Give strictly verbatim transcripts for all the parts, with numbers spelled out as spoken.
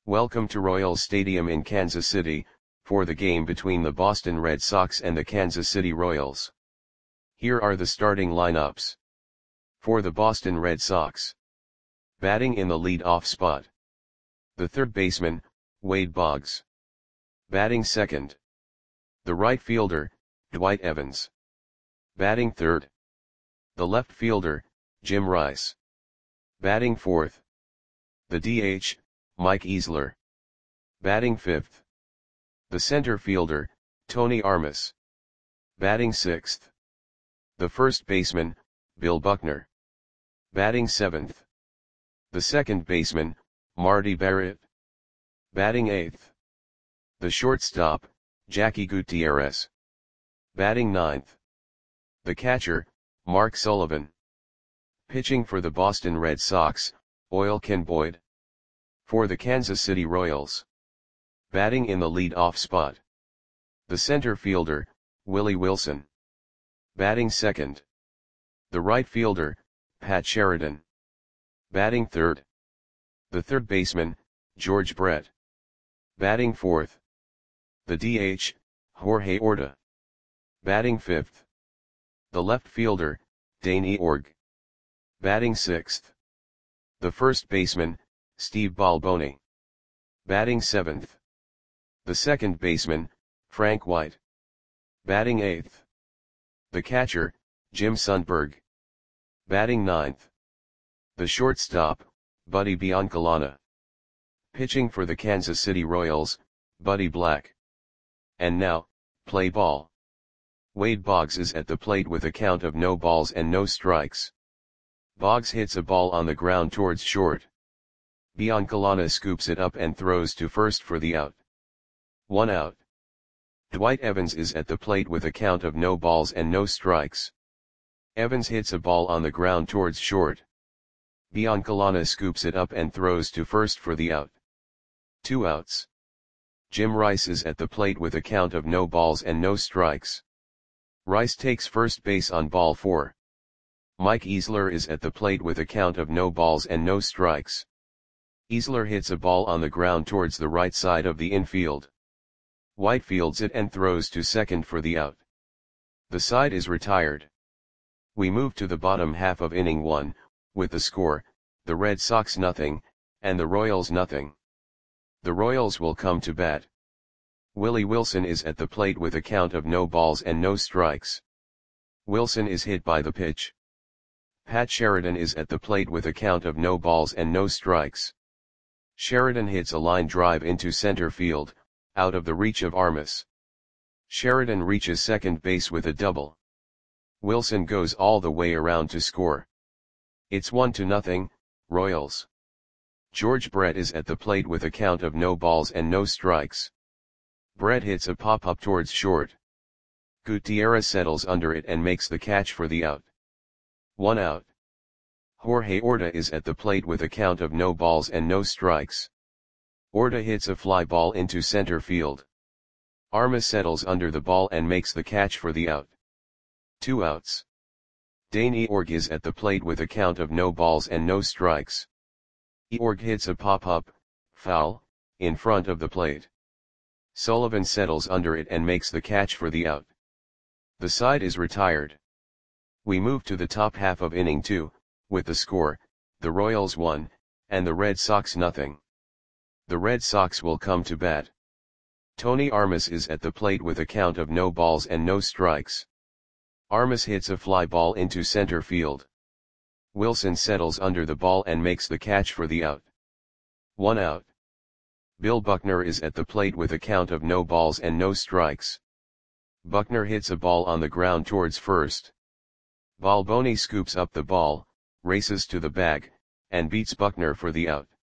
Welcome to Royals Stadium in Kansas City, for the game between the Boston Red Sox and the Kansas City Royals. Here are the starting lineups. For the Boston Red Sox. Batting in the lead-off spot. The third baseman, Wade Boggs. Batting second. The right fielder, Dwight Evans. Batting third. The left fielder, Jim Rice. Batting fourth. The D H, Mike Easler. Batting fifth. The center fielder, Tony Armas. Batting sixth. The first baseman, Bill Buckner. Batting seventh. The second baseman, Marty Barrett. Batting eighth. The shortstop, Jackie Gutierrez. Batting ninth. The catcher, Mark Sullivan. Pitching for the Boston Red Sox, Oil Ken Boyd. For the Kansas City Royals. Batting in the lead-off spot. The center fielder, Willie Wilson. Batting second. The right fielder, Pat Sheridan. Batting third. The third baseman, George Brett. Batting fourth. The D H, Jorge Orta. Batting fifth. The left fielder, Dane Eorg. Batting sixth. The first baseman, Steve Balboni. Batting seventh. The second baseman, Frank White. Batting eighth. The catcher, Jim Sundberg. Batting ninth. The shortstop, Buddy Biancalana. Pitching for the Kansas City Royals, Buddy Black. And now, play ball. Wade Boggs is at the plate with a count of no balls and no strikes. Boggs hits a ball on the ground towards short. Biancalana scoops it up and throws to first for the out. One out. Dwight Evans is at the plate with a count of no balls and no strikes. Evans hits a ball on the ground towards short. Biancalana scoops it up and throws to first for the out. Two outs. Jim Rice is at the plate with a count of no balls and no strikes. Rice takes first base on ball four. Mike Easler is at the plate with a count of no balls and no strikes. Easler hits a ball on the ground towards the right side of the infield. White fields it and throws to second for the out. The side is retired. We move to the bottom half of inning one, with the score, the Red Sox nothing, and the Royals nothing. The Royals will come to bat. Willie Wilson is at the plate with a count of no balls and no strikes. Wilson is hit by the pitch. Pat Sheridan is at the plate with a count of no balls and no strikes. Sheridan hits a line drive into center field, out of the reach of Armas. Sheridan reaches second base with a double. Wilson goes all the way around to score. It's one to nothing, Royals. George Brett is at the plate with a count of no balls and no strikes. Brett hits a pop-up towards short. Gutierrez settles under it and makes the catch for the out. One out. Jorge Orta is at the plate with a count of no balls and no strikes. Orta hits a fly ball into center field. Armas settles under the ball and makes the catch for the out. Two outs. Dane Eorg is at the plate with a count of no balls and no strikes. Eorg hits a pop-up, foul, in front of the plate. Sullivan settles under it and makes the catch for the out. The side is retired. We move to the top half of inning two, with the score, the Royals one, and the Red Sox nothing. The Red Sox will come to bat. Tony Armas is at the plate with a count of no balls and no strikes. Armas hits a fly ball into center field. Wilson settles under the ball and makes the catch for the out. One out. Bill Buckner is at the plate with a count of no balls and no strikes. Buckner hits a ball on the ground towards first. Balboni scoops up the ball, races to the bag, and beats Buckner for the out.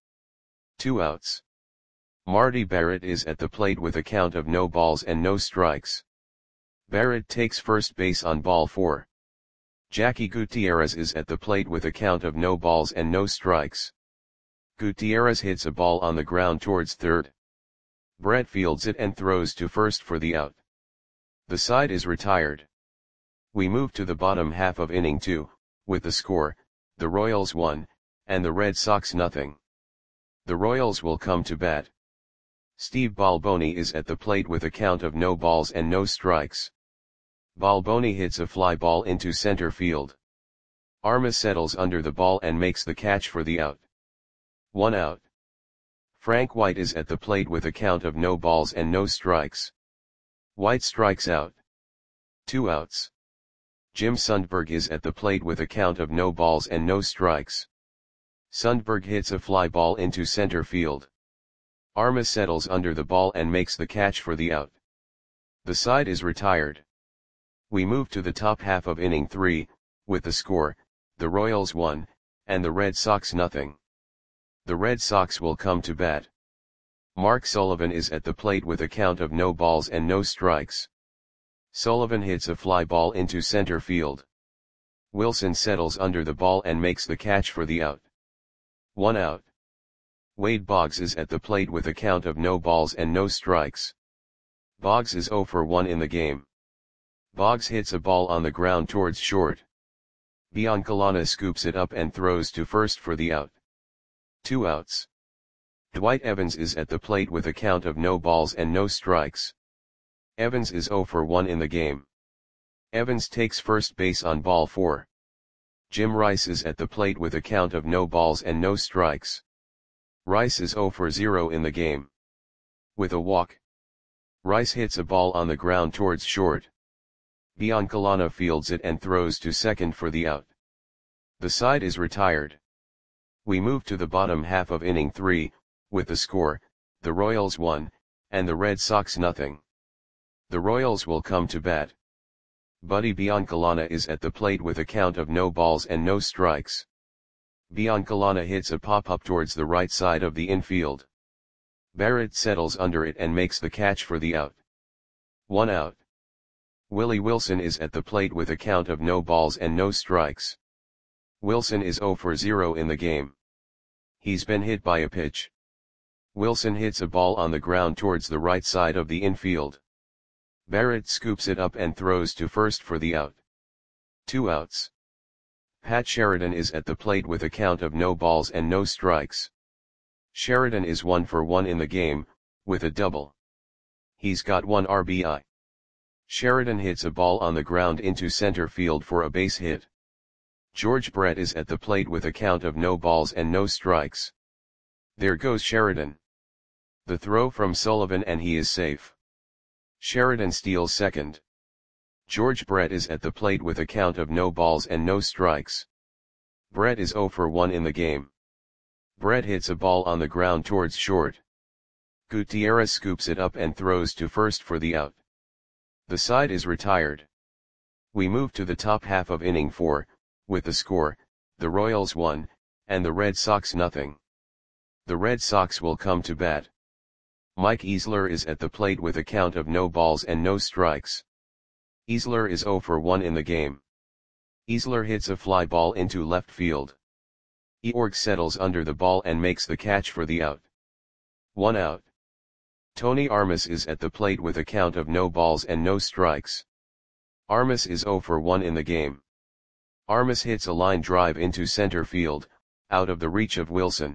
Two outs. Marty Barrett is at the plate with a count of no balls and no strikes. Barrett takes first base on ball four. Jackie Gutierrez is at the plate with a count of no balls and no strikes. Gutierrez hits a ball on the ground towards third. Brett fields it and throws to first for the out. The side is retired. We move to the bottom half of inning two, with the score, the Royals one, and the Red Sox nothing. The Royals will come to bat. Steve Balboni is at the plate with a count of no balls and no strikes. Balboni hits a fly ball into center field. Armas settles under the ball and makes the catch for the out. One out. Frank White is at the plate with a count of no balls and no strikes. White strikes out. Two outs. Jim Sundberg is at the plate with a count of no balls and no strikes. Sundberg hits a fly ball into center field. Armas settles under the ball and makes the catch for the out. The side is retired. We move to the top half of inning three, with the score, the Royals one, and the Red Sox nothing. The Red Sox will come to bat. Mark Sullivan is at the plate with a count of no balls and no strikes. Sullivan hits a fly ball into center field. Wilson settles under the ball and makes the catch for the out. One out. Wade Boggs is at the plate with a count of no balls and no strikes. Boggs is oh for one in the game. Boggs hits a ball on the ground towards short. Biancalana scoops it up and throws to first for the out. Two outs. Dwight Evans is at the plate with a count of no balls and no strikes. Evans is oh for one in the game. Evans takes first base on ball four. Jim Rice is at the plate with a count of no balls and no strikes. Rice is oh for zero in the game. With a walk. Rice hits a ball on the ground towards short. Biancalana fields it and throws to second for the out. The side is retired. We move to the bottom half of inning three, with the score, the Royals one, and the Red Sox nothing. The Royals will come to bat. Buddy Biancalana is at the plate with a count of no balls and no strikes. Biancalana hits a pop-up towards the right side of the infield. Barrett settles under it and makes the catch for the out. One out. Willie Wilson is at the plate with a count of no balls and no strikes. Wilson is oh for zero in the game. He's been hit by a pitch. Wilson hits a ball on the ground towards the right side of the infield. Barrett scoops it up and throws to first for the out. Two outs. Pat Sheridan is at the plate with a count of no balls and no strikes. Sheridan is one for one in the game, with a double. He's got one R B I. Sheridan hits a ball on the ground into center field for a base hit. George Brett is at the plate with a count of no balls and no strikes. There goes Sheridan. The throw from Sullivan and he is safe. Sheridan steals second. George Brett is at the plate with a count of no balls and no strikes. Brett is oh for one in the game. Brett hits a ball on the ground towards short. Gutierrez scoops it up and throws to first for the out. The side is retired. We move to the top half of inning four, with the score, the Royals one, and the Red Sox nothing. The Red Sox will come to bat. Mike Easler is at the plate with a count of no balls and no strikes. Easler is oh for one in the game. Easler hits a fly ball into left field. Eorg settles under the ball and makes the catch for the out. One out. Tony Armas is at the plate with a count of no balls and no strikes. Armas is oh for one in the game. Armas hits a line drive into center field, out of the reach of Wilson.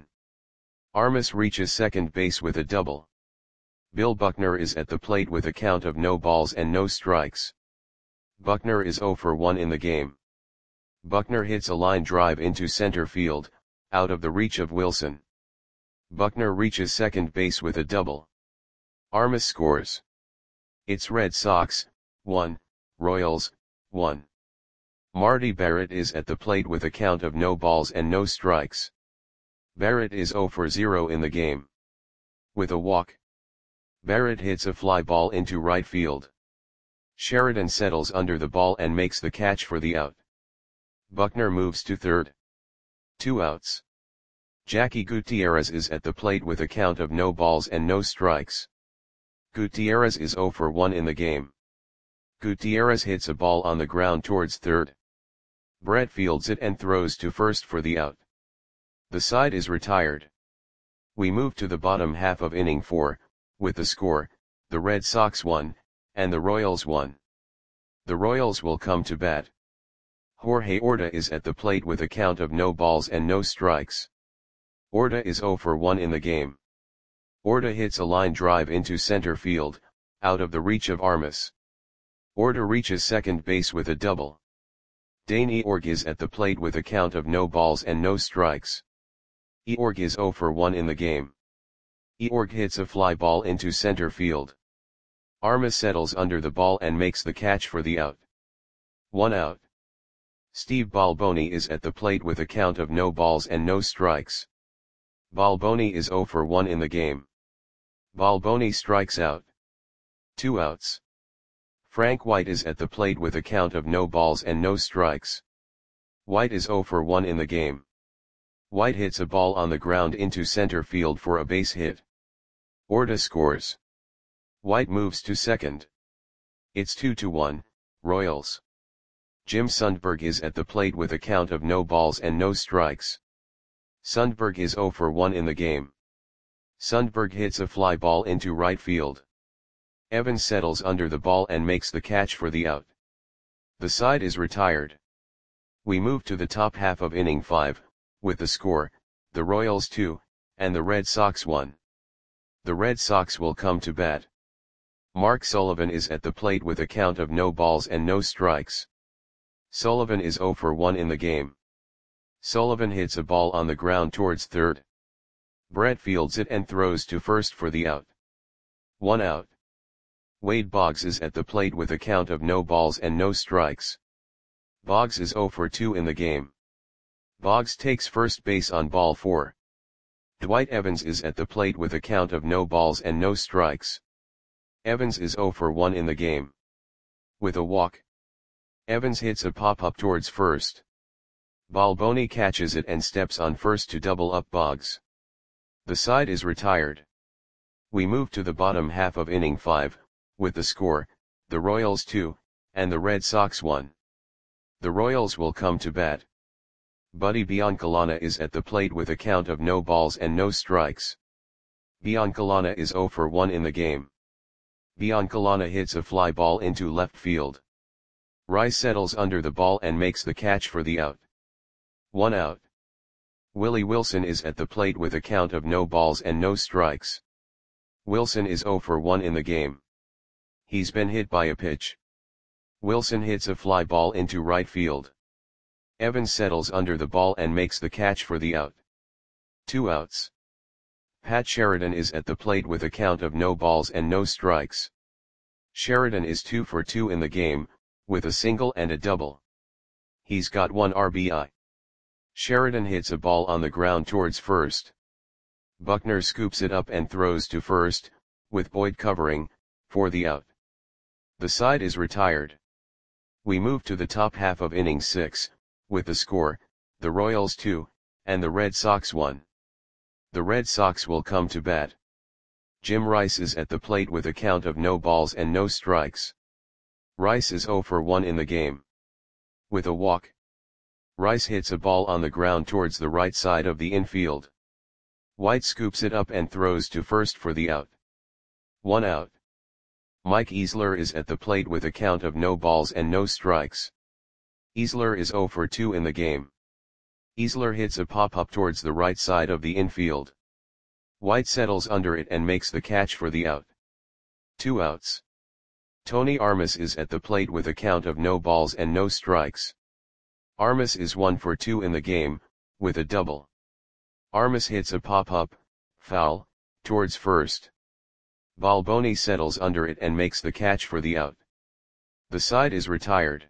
Armas reaches second base with a double. Bill Buckner is at the plate with a count of no balls and no strikes. Buckner is oh for one in the game. Buckner hits a line drive into center field, out of the reach of Wilson. Buckner reaches second base with a double. Armas scores. It's Red Sox, one, Royals, one. Marty Barrett is at the plate with a count of no balls and no strikes. Barrett is oh for zero in the game. With a walk. Barrett hits a fly ball into right field. Sheridan settles under the ball and makes the catch for the out. Buckner moves to third. Two outs. Jackie Gutierrez is at the plate with a count of no balls and no strikes. Gutierrez is oh for one in the game. Gutierrez hits a ball on the ground towards third. Brett fields it and throws to first for the out. The side is retired. We move to the bottom half of inning four, with the score, the Red Sox one, and the Royals one. The Royals will come to bat. Jorge Orta is at the plate with a count of no balls and no strikes. Orta is zero for one in the game. Orta hits a line drive into center field, out of the reach of Armas. Orta reaches second base with a double. Dane Eorg is at the plate with a count of no balls and no strikes. Eorg is zero for one in the game. Eorg hits a fly ball into center field. Armas settles under the ball and makes the catch for the out. One out. Steve Balboni is at the plate with a count of no balls and no strikes. Balboni is zero for one in the game. Balboni strikes out. Two outs. Frank White is at the plate with a count of no balls and no strikes. White is zero for one in the game. White hits a ball on the ground into center field for a base hit. Orta scores. White moves to second. It's two to one, Royals. Jim Sundberg is at the plate with a count of no balls and no strikes. Sundberg is zero for one in the game. Sundberg hits a fly ball into right field. Evans settles under the ball and makes the catch for the out. The side is retired. We move to the top half of inning five, with the score, the Royals two, and the Red Sox one. The Red Sox will come to bat. Mark Sullivan is at the plate with a count of no balls and no strikes. Sullivan is zero for one in the game. Sullivan hits a ball on the ground towards third. Brett fields it and throws to first for the out. One out. Wade Boggs is at the plate with a count of no balls and no strikes. Boggs is zero for two in the game. Boggs takes first base on ball four. Dwight Evans is at the plate with a count of no balls and no strikes. Evans is zero for one in the game. With a walk. Evans hits a pop-up towards first. Balboni catches it and steps on first to double up Boggs. The side is retired. We move to the bottom half of inning five, with the score, the Royals two, and the Red Sox one. The Royals will come to bat. Buddy Biancalana is at the plate with a count of no balls and no strikes. Biancalana is zero for one in the game. Biancalana hits a fly ball into left field. Rice settles under the ball and makes the catch for the out. One out. Willie Wilson is at the plate with a count of no balls and no strikes. Wilson is zero for one in the game. He's been hit by a pitch. Wilson hits a fly ball into right field. Evans settles under the ball and makes the catch for the out. Two outs. Pat Sheridan is at the plate with a count of no balls and no strikes. Sheridan is two for two in the game, with a single and a double. He's got one R B I. Sheridan hits a ball on the ground towards first. Buckner scoops it up and throws to first, with Boyd covering, for the out. The side is retired. We move to the top half of inning six, with the score, the Royals two, and the Red Sox one. The Red Sox will come to bat. Jim Rice is at the plate with a count of no balls and no strikes. Rice is zero for one in the game. With a walk. Rice hits a ball on the ground towards the right side of the infield. White scoops it up and throws to first for the out. One out. Mike Easler is at the plate with a count of no balls and no strikes. Easler is zero for two in the game. Easler hits a pop-up towards the right side of the infield. White settles under it and makes the catch for the out. Two outs. Tony Armas is at the plate with a count of no balls and no strikes. Armas is one for two in the game, with a double. Armas hits a pop-up, foul, towards first. Balboni settles under it and makes the catch for the out. The side is retired.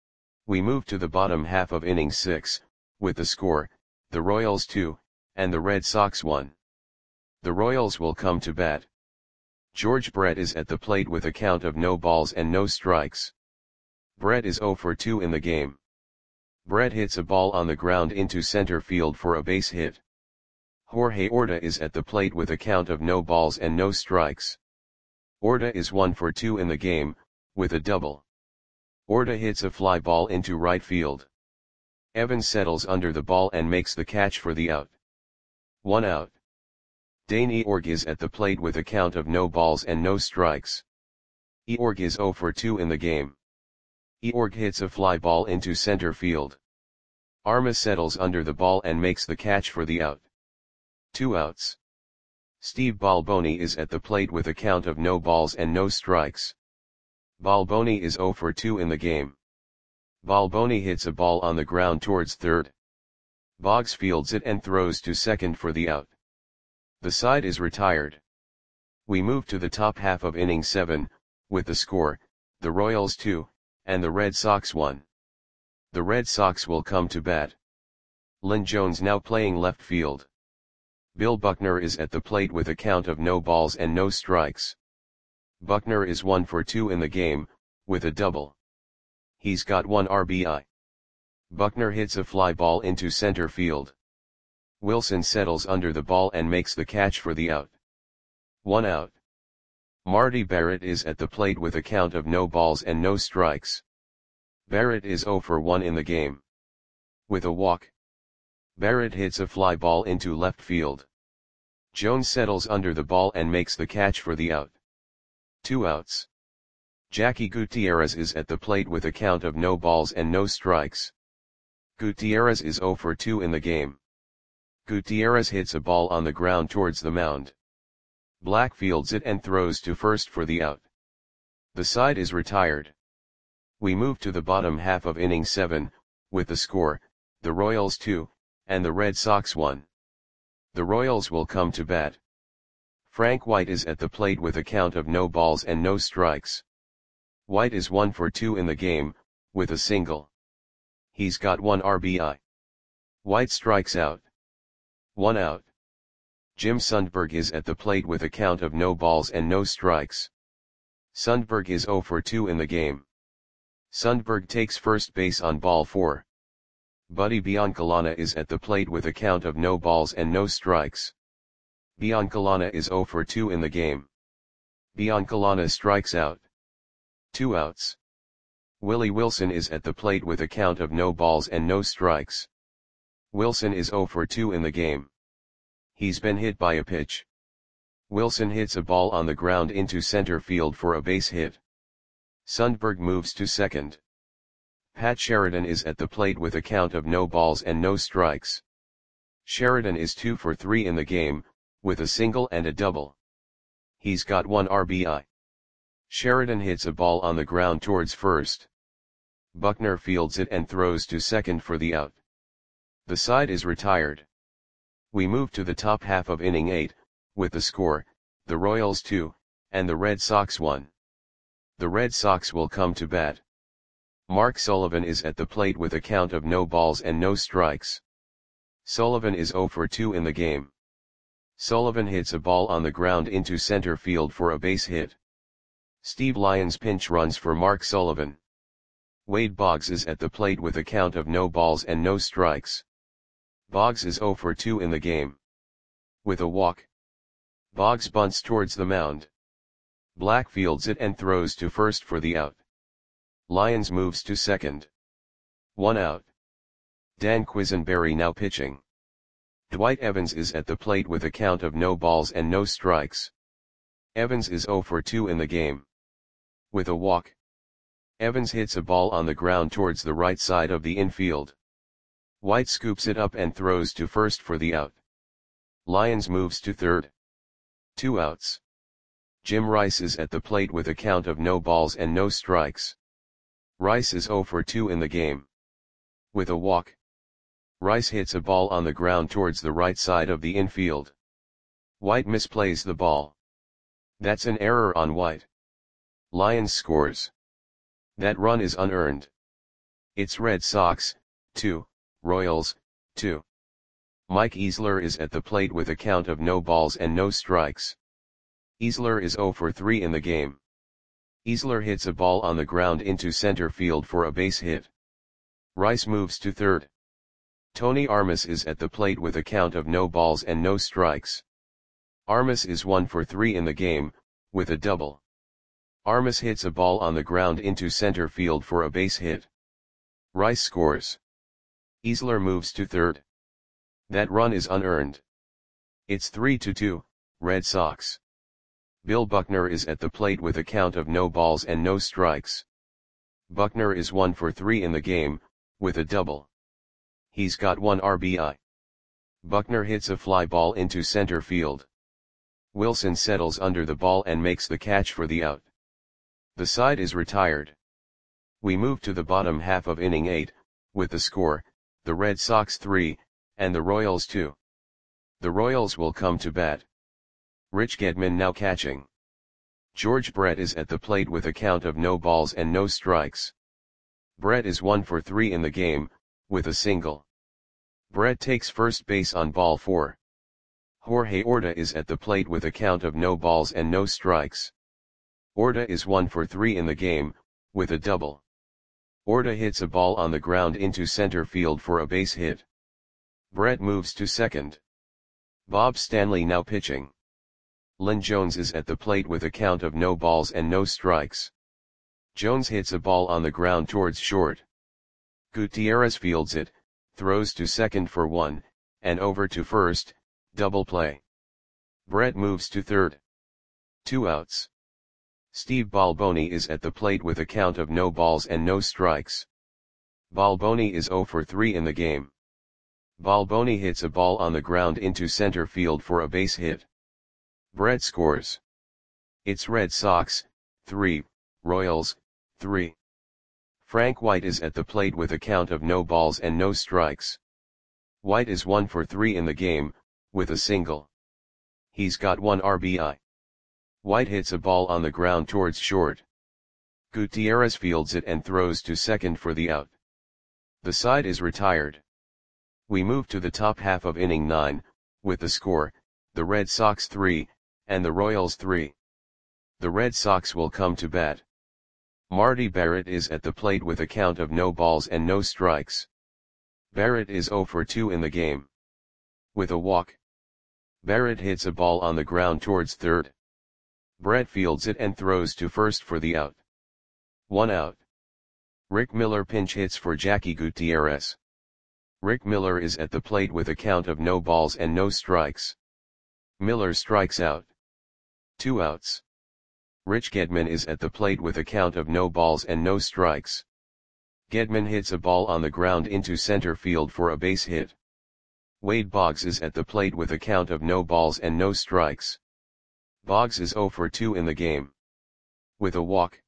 We move to the bottom half of inning six, with the score, the Royals two, and the Red Sox one. The Royals will come to bat. George Brett is at the plate with a count of no balls and no strikes. Brett is zero for two in the game. Brett hits a ball on the ground into center field for a base hit. Jorge Orta is at the plate with a count of no balls and no strikes. Orta is one for two in the game, with a double. Orta hits a fly ball into right field. Evans settles under the ball and makes the catch for the out. One out. Dane Eorg is at the plate with a count of no balls and no strikes. Eorg is zero for two in the game. Eorg hits a fly ball into center field. Armas settles under the ball and makes the catch for the out. Two outs. Steve Balboni is at the plate with a count of no balls and no strikes. Balboni is oh for two in the game. Balboni hits a ball on the ground towards third. Boggs fields it and throws to second for the out. The side is retired. We move to the top half of inning seven, with the score, the Royals two, and the Red Sox one. The Red Sox will come to bat. Lynn Jones now playing left field. Bill Buckner is at the plate with a count of no balls and no strikes. Buckner is one for two in the game, with a double. He's got one R B I. Buckner hits a fly ball into center field. Wilson settles under the ball and makes the catch for the out. One out. Marty Barrett is at the plate with a count of no balls and no strikes. Barrett is oh for one in the game. With a walk. Barrett hits a fly ball into left field. Jones settles under the ball and makes the catch for the out. Two outs. Jackie Gutierrez is at the plate with a count of no balls and no strikes. Gutierrez is oh for two in the game. Gutierrez hits a ball on the ground towards the mound. Black fields it and throws to first for the out. The side is retired. We move to the bottom half of inning seven, with the score, the Royals two, and the Red Sox one. The Royals will come to bat. Frank White is at the plate with a count of no balls and no strikes. White is one for two in the game, with a single. He's got one R B I. White strikes out. One out. Jim Sundberg is at the plate with a count of no balls and no strikes. Sundberg is oh for two in the game. Sundberg takes first base on ball four. Buddy Biancalana is at the plate with a count of no balls and no strikes. Biancalana is oh for two in the game. Biancalana strikes out. Two outs. Willie Wilson is at the plate with a count of no balls and no strikes. Wilson is oh for two in the game. He's been hit by a pitch. Wilson hits a ball on the ground into center field for a base hit. Sundberg moves to second. Pat Sheridan is at the plate with a count of no balls and no strikes. Sheridan is two for three in the game, with a single and a double. He's got one R B I. Sheridan hits a ball on the ground towards first. Buckner fields it and throws to second for the out. The side is retired. We move to the top half of inning eight, with the score, the Royals two, and the Red Sox one. The Red Sox will come to bat. Mark Sullivan is at the plate with a count of no balls and no strikes. Sullivan is oh for two in the game. Sullivan hits a ball on the ground into center field for a base hit. Steve Lyons pinch runs for Mark Sullivan. Wade Boggs is at the plate with a count of no balls and no strikes. Boggs is oh for two in the game. With a walk. Boggs bunts towards the mound. Black fields it and throws to first for the out. Lyons moves to second. One out. Dan Quisenberry now pitching. Dwight Evans is at the plate with a count of no balls and no strikes. Evans is oh for two in the game. With a walk. Evans hits a ball on the ground towards the right side of the infield. White scoops it up and throws to first for the out. Lyons moves to third. Two outs. Jim Rice is at the plate with a count of no balls and no strikes. Rice is oh for two in the game. With a walk. Rice hits a ball on the ground towards the right side of the infield. White misplays the ball. That's an error on White. Lyons scores. That run is unearned. It's Red Sox, two, Royals, two. Mike Easler is at the plate with a count of no balls and no strikes. Easler is oh for three in the game. Easler hits a ball on the ground into center field for a base hit. Rice moves to third. Tony Armas is at the plate with a count of no balls and no strikes. Armas is one for three in the game, with a double. Armas hits a ball on the ground into center field for a base hit. Rice scores. Easler moves to third. That run is unearned. It's three to two, Red Sox. Bill Buckner is at the plate with a count of no balls and no strikes. Buckner is one for three in the game, with a double. He's got one R B I. Buckner hits a fly ball into center field. Wilson settles under the ball and makes the catch for the out. The side is retired. We move to the bottom half of inning eight, with the score, the Red Sox three, and the Royals two. The Royals will come to bat. Rich Gedman now catching. George Brett is at the plate with a count of no balls and no strikes. Brett is one for three in the game, with a single. Brett takes first base on ball four. Jorge Orta is at the plate with a count of no balls and no strikes. Orta is one for three in the game, with a double. Orta hits a ball on the ground into center field for a base hit. Brett moves to second. Bob Stanley now pitching. Lynn Jones is at the plate with a count of no balls and no strikes. Jones hits a ball on the ground towards short. Gutierrez fields it, throws to second for one, and over to first, double play. Brett moves to third. Two outs. Steve Balboni is at the plate with a count of no balls and no strikes. Balboni is zero for three in the game. Balboni hits a ball on the ground into center field for a base hit. Brett scores. It's Red Sox, three, Royals, three. Frank White is at the plate with a count of no balls and no strikes. White is one for three in the game, with a single. He's got one R B I. White hits a ball on the ground towards short. Gutierrez fields it and throws to second for the out. The side is retired. We move to the top half of inning nine, with the score, the Red Sox three, and the Royals three. The Red Sox will come to bat. Marty Barrett is at the plate with a count of no balls and no strikes. Barrett is zero for two in the game. With a walk. Barrett hits a ball on the ground towards third. Brett fields it and throws to first for the out. One out. Rick Miller pinch hits for Jackie Gutierrez. Rick Miller is at the plate with a count of no balls and no strikes. Miller strikes out. Two outs. Rich Gedman is at the plate with a count of no balls and no strikes. Gedman hits a ball on the ground into center field for a base hit. Wade Boggs is at the plate with a count of no balls and no strikes. Boggs is zero for two in the game. With a walk.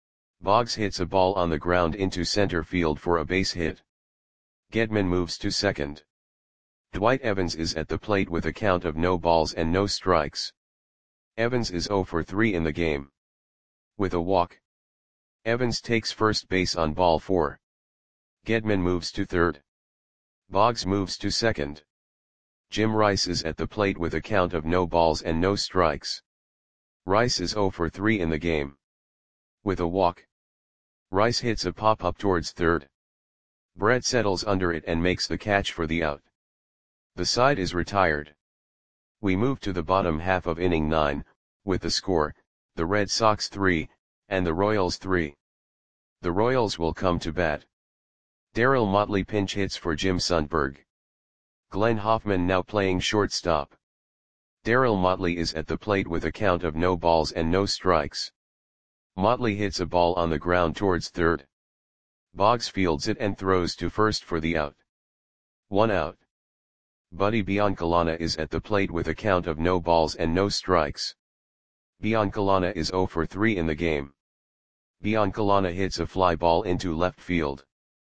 Boggs hits a ball on the ground into center field for a base hit. Gedman moves to second. Dwight Evans is at the plate with a count of no balls and no strikes. Evans is zero for three in the game. With a walk. Evans takes first base on ball four. Gedman moves to third. Boggs moves to second. Jim Rice is at the plate with a count of no balls and no strikes. Rice is zero for three in the game. With a walk. Rice hits a pop-up towards third. Brett settles under it and makes the catch for the out. The side is retired. We move to the bottom half of inning nine, with the score, the Red Sox three, and the Royals three. The Royals will come to bat. Darryl Motley pinch hits for Jim Sundberg. Glenn Hoffman now playing shortstop. Darryl Motley is at the plate with a count of no balls and no strikes. Motley hits a ball on the ground towards third. Boggs fields it and throws to first for the out. One out. Buddy Biancalana is at the plate with a count of no balls and no strikes. Biancalana is zero for three in the game. Biancalana hits a fly ball into left field.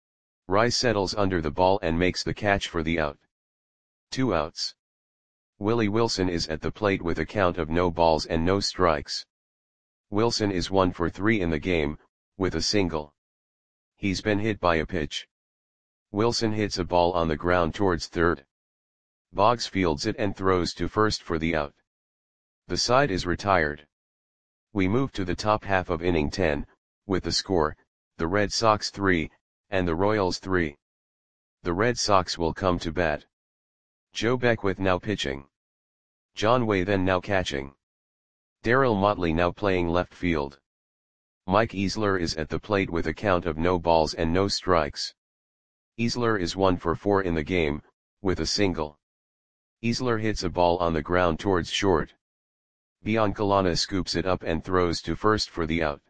Rice settles under the ball and makes the catch for the out. Two outs. Willie Wilson is at the plate with a count of no balls and no strikes. Wilson is one for three in the game, with a single. He's been hit by a pitch. Wilson hits a ball on the ground towards third. Boggs fields it and throws to first for the out. The side is retired. We move to the top half of inning ten, with the score, the Red Sox three, and the Royals three. The Red Sox will come to bat. Joe Beckwith now pitching. John Wathan now catching. Darryl Motley now playing left field. Mike Easler is at the plate with a count of no balls and no strikes. Easler is one for four in the game, with a single. Easler hits a ball on the ground towards short. Biancalana scoops it up and throws to first for the out.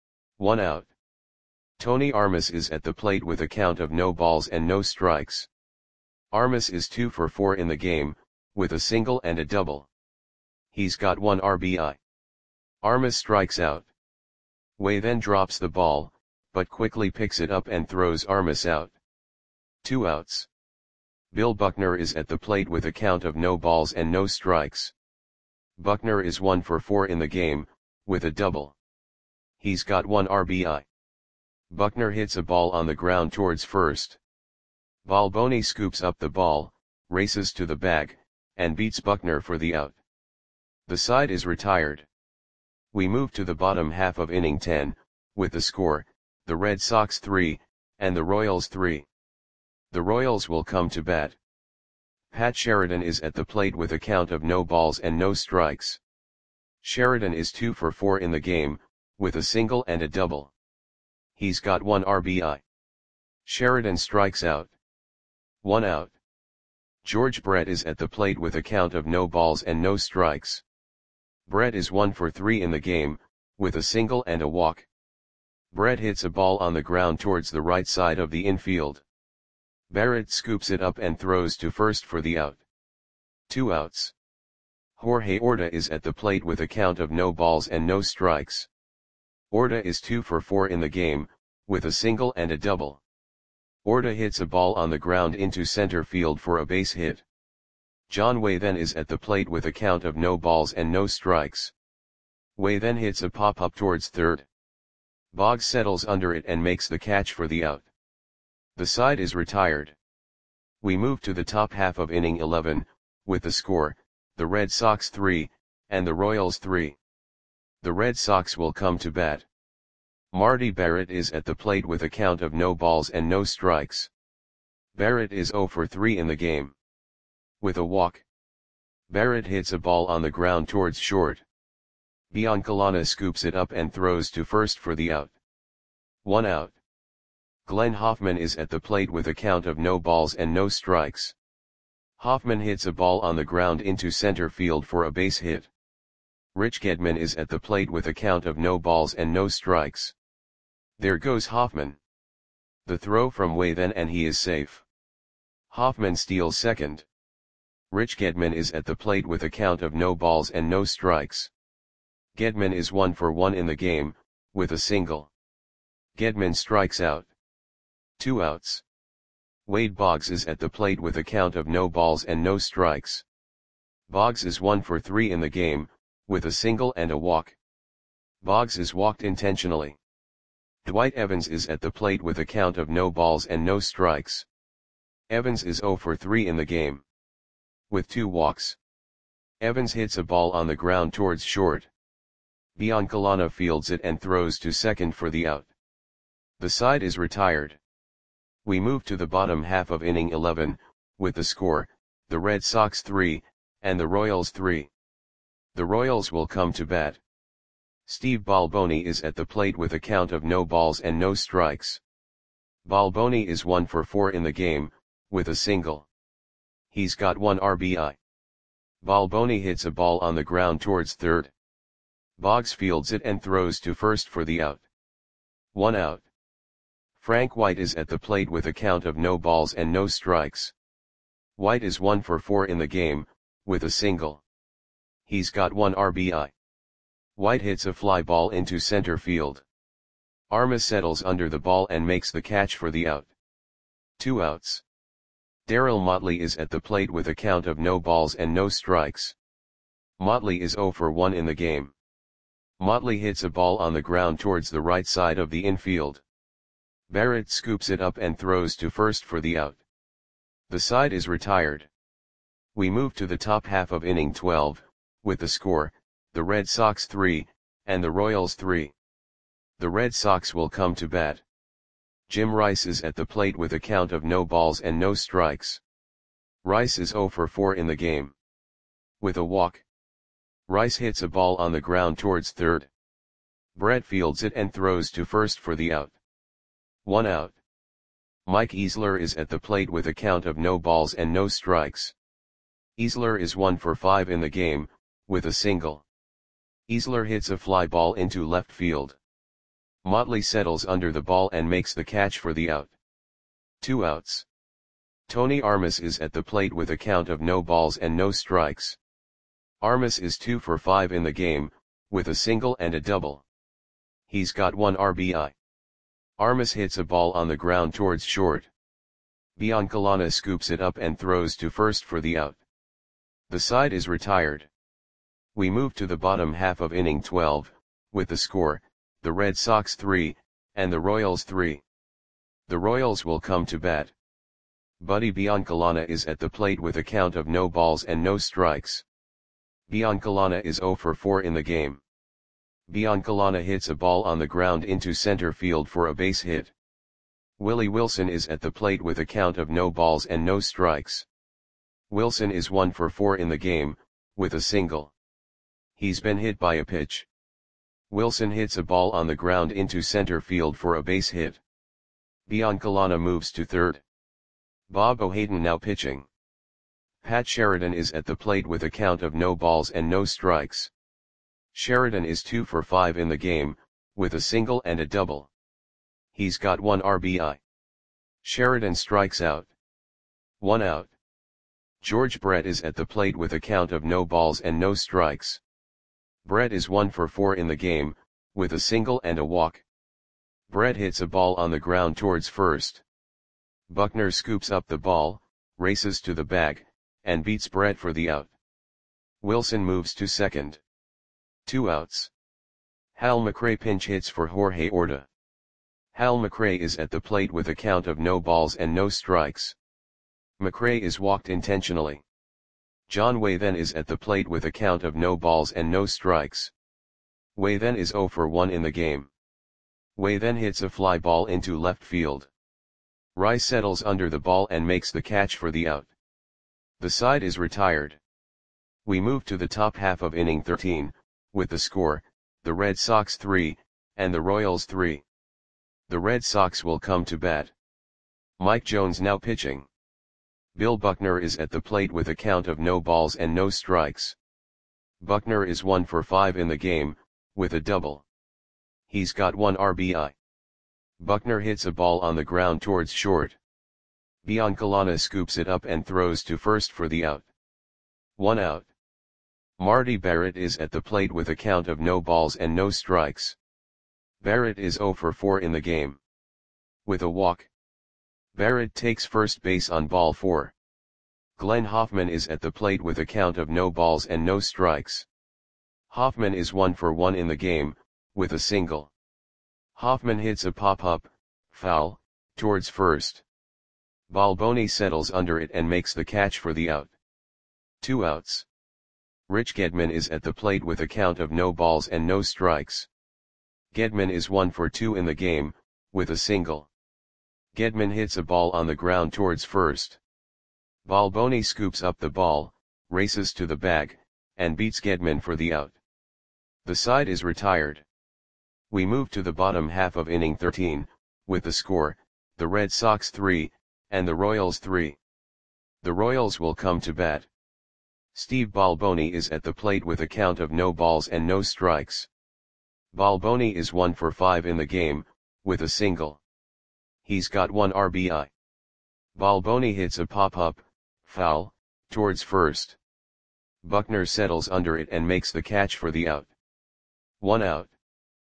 One out. Tony Armas is at the plate with a count of no balls and no strikes. Armas is two for four in the game, with a single and a double. He's got one R B I. Armas strikes out. Way then drops the ball, but quickly picks it up and throws Armas out. Two outs. Bill Buckner is at the plate with a count of no balls and no strikes. Buckner is one for four in the game, with a double. He's got one R B I. Buckner hits a ball on the ground towards first. Balboni scoops up the ball, races to the bag, and beats Buckner for the out. The side is retired. We move to the bottom half of inning ten, with the score, the Red Sox three, and the Royals three. The Royals will come to bat. Pat Sheridan is at the plate with a count of no balls and no strikes. Sheridan is two for four in the game, with a single and a double. He's got one R B I. Sheridan strikes out. One out. George Brett is at the plate with a count of no balls and no strikes. Brett is one for three in the game, with a single and a walk. Brett hits a ball on the ground towards the right side of the infield. Barrett scoops it up and throws to first for the out. Two outs. Jorge Orta is at the plate with a count of no balls and no strikes. Orta is two for four in the game, with a single and a double. Orta hits a ball on the ground into center field for a base hit. John Way then is at the plate with a count of no balls and no strikes. Way then hits a pop-up towards third. Boggs settles under it and makes the catch for the out. The side is retired. We move to the top half of inning eleven, with the score, the Red Sox three, and the Royals three. The Red Sox will come to bat. Marty Barrett is at the plate with a count of no balls and no strikes. Barrett is zero for three in the game. With a walk. Barrett hits a ball on the ground towards short. Biancalana scoops it up and throws to first for the out. One out. Glenn Hoffman is at the plate with a count of no balls and no strikes. Hoffman hits a ball on the ground into center field for a base hit. Rich Gedman is at the plate with a count of no balls and no strikes. There goes Hoffman. The throw from Way then and he is safe. Hoffman steals second. Rich Gedman is at the plate with a count of no balls and no strikes. Gedman is one for one in the game, with a single. Gedman strikes out. Two outs. Wade Boggs is at the plate with a count of no balls and no strikes. Boggs is one for three in the game, with a single and a walk. Boggs is walked intentionally. Dwight Evans is at the plate with a count of no balls and no strikes. Evans is zero for three in the game. With two walks. Evans hits a ball on the ground towards short. Biancalana fields it and throws to second for the out. The side is retired. We move to the bottom half of inning eleven, with the score, the Red Sox three, and the Royals three. The Royals will come to bat. Steve Balboni is at the plate with a count of no balls and no strikes. Balboni is one for four in the game, with a single. He's got one R B I. Balboni hits a ball on the ground towards third. Boggs fields it and throws to first for the out. One out. Frank White is at the plate with a count of no balls and no strikes. White is one for four in the game, with a single. He's got one R B I. White hits a fly ball into center field. Armas settles under the ball and makes the catch for the out. Two outs. Darryl Motley is at the plate with a count of no balls and no strikes. Motley is zero for one in the game. Motley hits a ball on the ground towards the right side of the infield. Barrett scoops it up and throws to first for the out. The side is retired. We move to the top half of inning twelve, with the score, the Red Sox three, and the Royals three. The Red Sox will come to bat. Jim Rice is at the plate with a count of no balls and no strikes. Rice is zero for four in the game. With a walk. Rice hits a ball on the ground towards third. Brett fields it and throws to first for the out. One out. Mike Easler is at the plate with a count of no balls and no strikes. Easler is one for five in the game, with a single. Easler hits a fly ball into left field. Motley settles under the ball and makes the catch for the out. Two outs. Tony Armas is at the plate with a count of no balls and no strikes. Armas is two for five in the game, with a single and a double. He's got one R B I. Armas hits a ball on the ground towards short. Biancalana scoops it up and throws to first for the out. The side is retired. We move to the bottom half of inning twelve, with the score, the Red Sox three, and the Royals three. The Royals will come to bat. Buddy Biancalana is at the plate with a count of no balls and no strikes. Biancalana is zero for four in the game. Biancalana hits a ball on the ground into center field for a base hit. Willie Wilson is at the plate with a count of no balls and no strikes. Wilson is one for four in the game, with a single. He's been hit by a pitch. Wilson hits a ball on the ground into center field for a base hit. Biancalana moves to third. Bob O'Haden now pitching. Pat Sheridan is at the plate with a count of no balls and no strikes. Sheridan is two for five in the game, with a single and a double. He's got one R B I. Sheridan strikes out. One out. George Brett is at the plate with a count of no balls and no strikes. Brett is one for four in the game, with a single and a walk. Brett hits a ball on the ground towards first. Buckner scoops up the ball, races to the bag, and beats Brett for the out. Wilson moves to second. Two outs. Hal McRae pinch hits for Jorge Orta. Hal McRae is at the plate with a count of no balls and no strikes. McRae is walked intentionally. John Way then is at the plate with a count of no balls and no strikes. Way then is zero for one in the game. Way then hits a fly ball into left field. Rice settles under the ball and makes the catch for the out. The side is retired. We move to the top half of inning thirteen, with the score, the Red Sox three, and the Royals three. The Red Sox will come to bat. Mike Jones now pitching. Bill Buckner is at the plate with a count of no balls and no strikes. Buckner is one for five in the game, with a double. He's got one R B I. Buckner hits a ball on the ground towards short. Biancalana scoops it up and throws to first for the out. One out. Marty Barrett is at the plate with a count of no balls and no strikes. Barrett is zero for four in the game. With a walk. Barrett takes first base on ball four. Glenn Hoffman is at the plate with a count of no balls and no strikes. Hoffman is one for one in the game, with a single. Hoffman hits a pop-up, foul, towards first. Balboni settles under it and makes the catch for the out. Two outs. Rich Gedman is at the plate with a count of no balls and no strikes. Gedman is one for two in the game, with a single. Gedman hits a ball on the ground towards first. Balboni scoops up the ball, races to the bag, and beats Gedman for the out. The side is retired. We move to the bottom half of inning thirteen, with the score, the Red Sox three, and the Royals three. The Royals will come to bat. Steve Balboni is at the plate with a count of no balls and no strikes. Balboni is one for five in the game, with a single. He's got one R B I. Balboni hits a pop-up, foul, towards first. Buckner settles under it and makes the catch for the out. One out.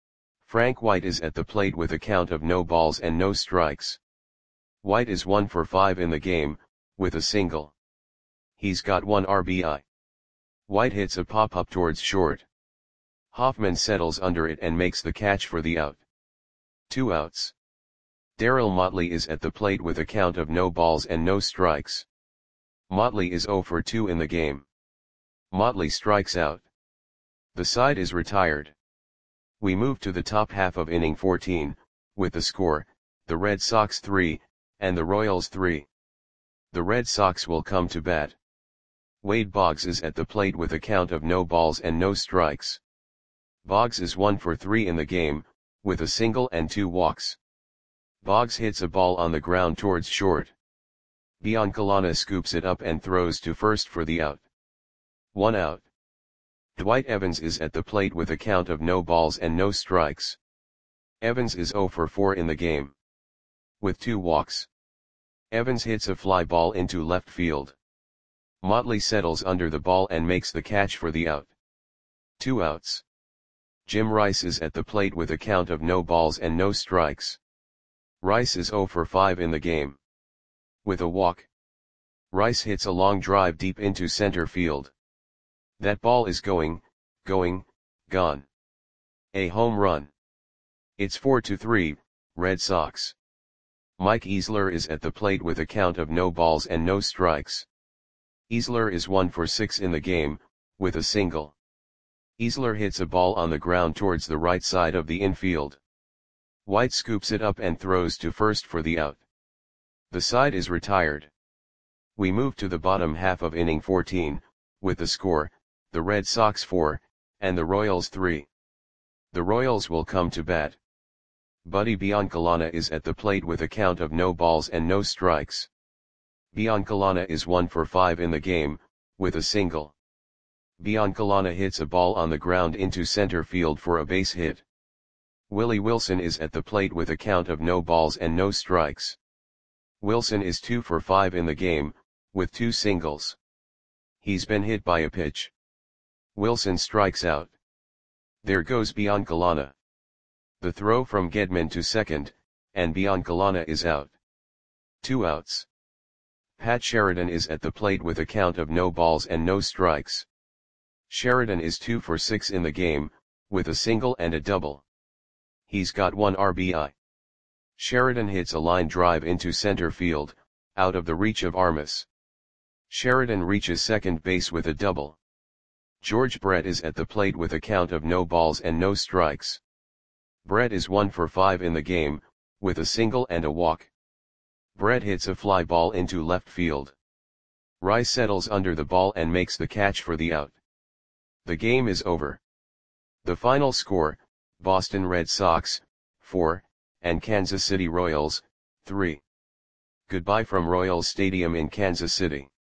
Frank White is at the plate with a count of no balls and no strikes. White is one for five in the game, with a single. He's got one R B I. White hits a pop-up towards short. Hoffman settles under it and makes the catch for the out. Two outs. Darryl Motley is at the plate with a count of no balls and no strikes. Motley is zero for two in the game. Motley strikes out. The side is retired. We move to the top half of inning fourteen, with the score, the Red Sox three, and the Royals three. The Red Sox will come to bat. Wade Boggs is at the plate with a count of no balls and no strikes. Boggs is one for three in the game, with a single and two walks. Boggs hits a ball on the ground towards short. Biancalana scoops it up and throws to first for the out. One out. Dwight Evans is at the plate with a count of no balls and no strikes. Evans is zero for four in the game. With two walks. Evans hits a fly ball into left field. Motley settles under the ball and makes the catch for the out. Two outs. Jim Rice is at the plate with a count of no balls and no strikes. Rice is zero for five in the game. With a walk, Rice hits a long drive deep into center field. That ball is going, going, gone. A home run. It's four to three, Red Sox. Mike Easler is at the plate with a count of no balls and no strikes. Easler is one for six in the game, with a single. Easler hits a ball on the ground towards the right side of the infield. White scoops it up and throws to first for the out. The side is retired. We move to the bottom half of inning fourteen, with the score, the Red Sox four, and the Royals three. The Royals will come to bat. Buddy Biancalana is at the plate with a count of no balls and no strikes. Biancalana is one for five in the game, with a single. Biancalana hits a ball on the ground into center field for a base hit. Willie Wilson is at the plate with a count of no balls and no strikes. Wilson is two for five in the game, with two singles. He's been hit by a pitch. Wilson strikes out. There goes Biancalana. The throw from Gedman to second, and Biancalana is out. Two outs. Pat Sheridan is at the plate with a count of no balls and no strikes. Sheridan is two for six in the game, with a single and a double. He's got one R B I. Sheridan hits a line drive into center field, out of the reach of Armas. Sheridan reaches second base with a double. George Brett is at the plate with a count of no balls and no strikes. Brett is one for five in the game, with a single and a walk. Brett hits a fly ball into left field. Rice settles under the ball and makes the catch for the out. The game is over. The final score, Boston Red Sox, four, and Kansas City Royals, three. Goodbye from Royals Stadium in Kansas City.